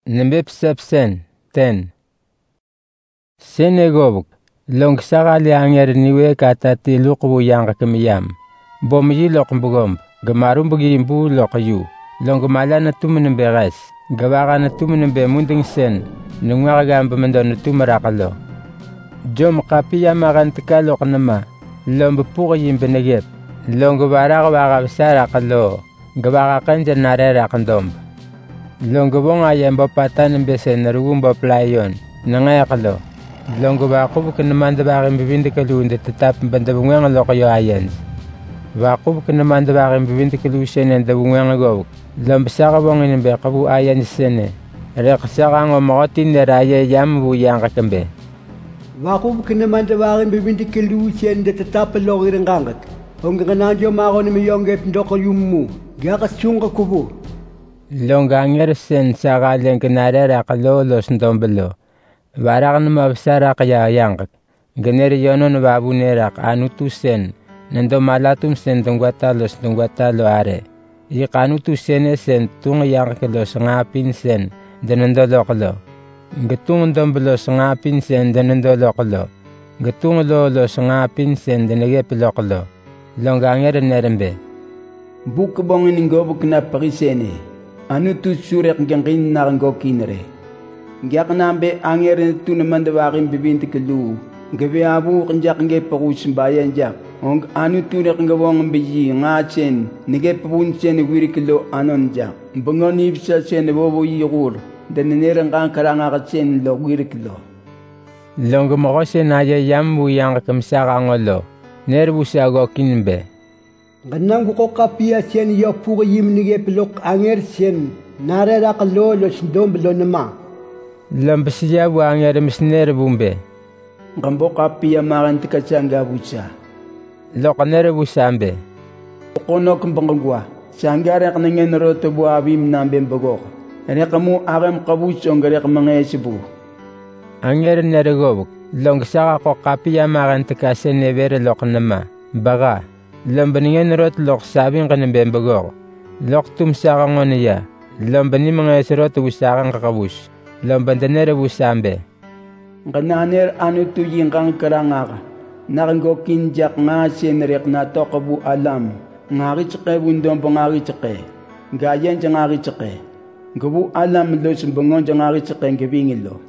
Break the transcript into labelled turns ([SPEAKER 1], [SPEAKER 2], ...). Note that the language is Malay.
[SPEAKER 1] Nembep sepsen, ten. Sene gobuk, long sagali anger niwe katati luku yang kemiyam. Bom yi lok mbugom, gemarum bugi imbu lok yu. Long gemala na tumen beres, gawaga na tumen be munding sen, nungwaga mbemendo na tumerakalo. Jom kapiya magan tikalok nama, lombe puga yim benegep, long gawaraga waga besara kalo, gawaga kanja narera kandom. Longo bonga yamba patan mbese narugumba playon nangaya kalo longo ba kubu kinamanda ba bibindi kalu nde tetap banda bunga loko yo ayen ba kubu kinamanda ba bibindi kalu sene nda bunga go lambsaka bongin be kabu ayen sene re kasaka ngo motin ne raye yam bu yang kambe
[SPEAKER 2] ba kubu kinamanda ba bibindi kalu sene nde tetap lo girangat onga nanjo mago ni miyonge ndoko yummu gaga chunga kubu
[SPEAKER 1] Longanger sen sagalen kenarera kalolos ndombelo. Varak nama besara kaya yang. Gener yonon babunerak anutu sen. Nendo malatum sen tungguatalo are. Ik anutu sen tung yang kelos ngapin sen. Denendo lokalo. Getung ndombelo ngapin sen denendo lokalo. Getung lolo ngapin sen denegep lokalo. Longanger nerembe.
[SPEAKER 3] Buk bongin ngobuk na parisene. Anu tu surek gengkin narango kinere. Gyak nambe anger tu namanda warin bibinti kelu. Gawe abu kenjak nge perus bayan jak. Ong anu tu rek ngawong biji ngachen. Nge perun chen wiri kelo anon jak. Bengon ibsa chen bobo yigur. Dan nerang kan karanga chen lo wiri kelo.
[SPEAKER 1] Longo mokose na yambu yang kemsara ngolo. Nerbu sago kinbe.
[SPEAKER 2] Ganang ko kapia sen yo puga yim nige pelok anger sen narera kalo lo sindom belo nama
[SPEAKER 1] lambesiya bu anger misner bumbe
[SPEAKER 3] gambo kapia maran tika changa bucha
[SPEAKER 1] lokanere bu sambe
[SPEAKER 3] kono kumbangwa changare kanengen roto bu abim nambe mbogo rekamu agam kabucho ngare kamangesibu
[SPEAKER 1] anger nerego long saka ko kapia maran tika sen nevere loknama baga Lambaningen rot lok sabing kanan bembagor. Lok tum sarang ya. Lambani mga esrot usarang kakabus. Lambandanera busambe.
[SPEAKER 3] Gananer anu tu yingkang karangaka. Narango kinjak nga senrek na tokabu alam. Ngari tsake bundong pangari tsake. Gayan jangari tsake. Gabu alam lo sumbangon jangari tsake ngabingilo.